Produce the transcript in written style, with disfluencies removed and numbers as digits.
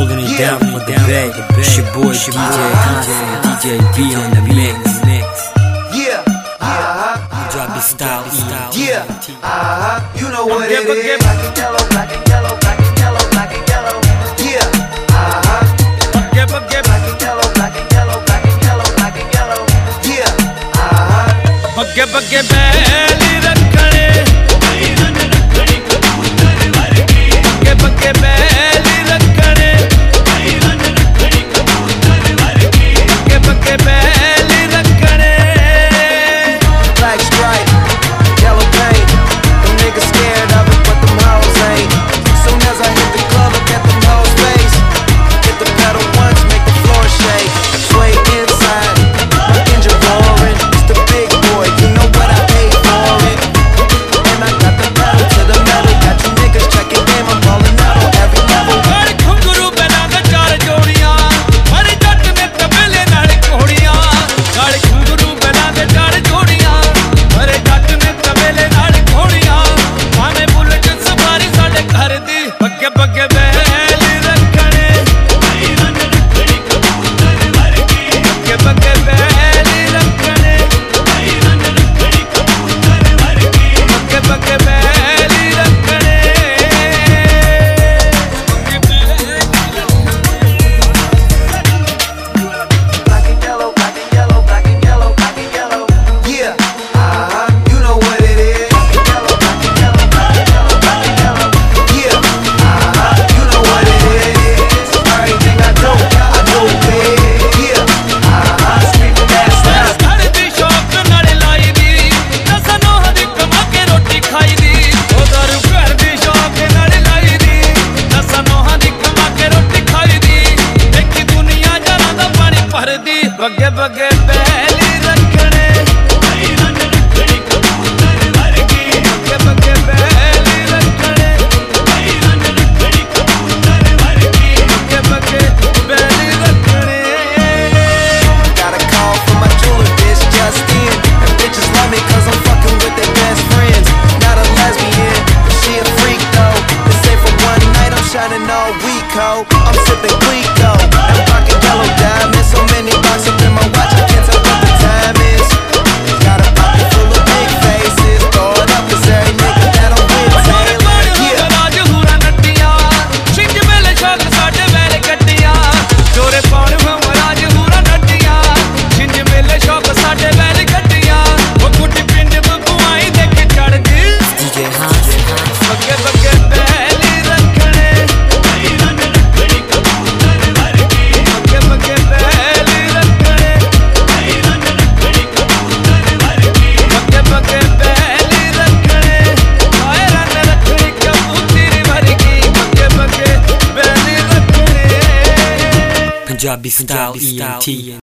holding it down for the bay. It's your boy DJ B on the mix. Yeah, Drop your style. yeah, you know what it is. Black and yellow, black and yellow, black and yellow, black and yellow. Yeah, Black and yellow, black and yellow, black and yellow, black and yellow. yeah, ਬੱਗੇ ਬੱਗੇ ਬੈਲੀ ਰੱਖਣੇ ਬੱਗੇ ਬੱਗੇ ਬੈਲੀ ਰੱਖਣੇ ਬੱਗੇ ਬੱਗੇ ਬੈਲੀ ਰੱਖਣੇ Black stripe, yellow paint. Them niggas scared of it, but them hoes ain't. Soon as I hit the club, look at them hoes' face. Hit the pedal once, make the floor shake. Sway inside, my engine roaring. It's the big boy, you know what I paid for it. And I got the pedal to the metal. Got you niggas checking game, I'm balling out on every level. ਗੜ ਘੁੰਗਰੂ ਪਹਿਲਾਂ ਦਾ ਚਾਰ ਜੋੜੀਆਂ ਹਰ ਜੱਟ ਨੇ ਤਬਲੇ ਨਾਲ ਘੋੜੀਆਂ ਗੜ ਘੁੰਗਰੂ ਪਹਿਲਾਂ ਦੇ ਚਾਰ ਜੋੜੀਆਂ ਹਰ ਜੱਟ ਨੇ ਤਬਲੇ ਨਾਲ ਘੋੜੀਆਂ ਭਾਵੇਂ ਬੁਲਟ ਸਵਾਰੀ ਸਾਡੇ ਘਰ ਦੀ ਬੱਗੇ ਬੱਗੇ ਬੈਲੀ ਰੱਖਣੇ ਬੱਗੇ ਬੱਗੇ ਬੈਲੀ ਰੱਖਣੇ ਬੱਗੇ ਬੱਗੇ ਬੈਲੀ ਰੱਖਣੇ Black and yellow, black and yellow, black and yellow, black and yellow. yeah, you know what it is. Black and yellow, black and yellow, black and yellow, black and yellow. Yeah, you know what it is. Everything I do big. Yeah, screaming that style. ਘਰ ਦੀ ਸ਼ੌਕ ਨਾਲ ਲਾਈ ਦੀ ਦਸਾਂ ਨੋਹਾਂ ਦੀ ਕਮਾ ਕੇ ਰੋਟੀ ਖਾਈ ਦੀ ਉਹ ਦਾਰੂ ਘਰ ਦੀ ਸ਼ੌਕ ਨਾਲ ਲਾਈ ਦੀ ਦਸਾਂ ਨੋਹਾਂ ਦੀ ਕਮਾ ਕੇ ਰੋਟੀ ਖਾਈ ਦੀ ਦੇਖੀ ਦੁਨੀਆ ਜਰਾਂ ਦਾ ਪਾਣੀ ਭਰਦੀ ਬੱਗੇ ਬੱਗੇ ਬੈਲੀ ਰੱਖਣੇ ਬੱਗੇ ਬੱਗੇ ਬੈਲੀ ਰੱਖਣੇ ਬੱਗੇ ਬੱਗੇ ਬੈਲੀ ਰੱਖਣੇ Got a call from my jeweler, bitch, just in. And bitches love me cause I'm fucking with their best friends. Not a lesbian, but she a freak though. This ain't for one night, I'm shining all week, ho. I'm sipping Clico, and rocking yellow diamonds. So many bucks up in my watch, I can't tell what the time is. Got a pocket full of big faces. Throw it up, cause every nigga that I'm with Taylor. Yeah. ਰਾਜ ਹੂਰਾ ਨੱਟੀਆਂ ਛਿੰਝ ਵੇਲੇ ਸ਼ੌਕ ਸਾਡੇ ਵੇਲੇ ਕੱਟੀਆਂ ਚੋਰੇ ਪਾਉਣ ਹਮ ਰਾਜ ਹੂਰਾ ਨੱਟੀਆਂ ਛਿੰਝ ਵੇਲੇ ਸ਼ੌਕ ਸਾਡੇ ਵੇਲੇ ਕੱਟੀਆਂ ਉਹ ਕੁੱਟੀ ਪਿੰਡ ਬੁਆਈ ਦੇ ਕੇ ਚੜਦੀ DJ Hans. ਬੱਗੇ ਬੱਗੇ ਬੈਲੀ ਰੱਖਣੇ ਬੱਗੇ ਬੱਗੇ ਬੈਲੀ ਰੱਖਣੇ ਬੱਗੇ ਬੱਗੇ ਬੈਲੀ ਰੱਖਣੇ ਆਏ ਰਨ ਰੱਖਣੀ ਕਬੂਤਰੀ ਵਰਗੀ ਬੱਗੇ ਬੱਗੇ ਬੈਲੀ ਰੱਖਣੇ Punjabi style ENT.